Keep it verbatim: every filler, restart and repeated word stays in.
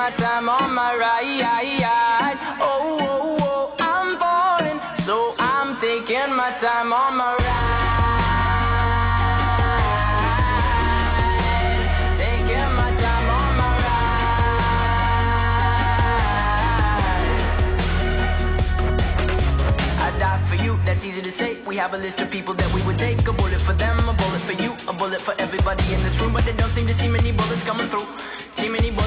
my time on my ride. Oh, oh, oh, I'm falling, so I'm taking my time on my ride. Taking my time on my ride. I die for you, that's easy to say. We have a list of people that we would take. A bullet for them, a bullet for you, a bullet for everybody in this room. But they don't seem to see many bullets coming through. See many bullets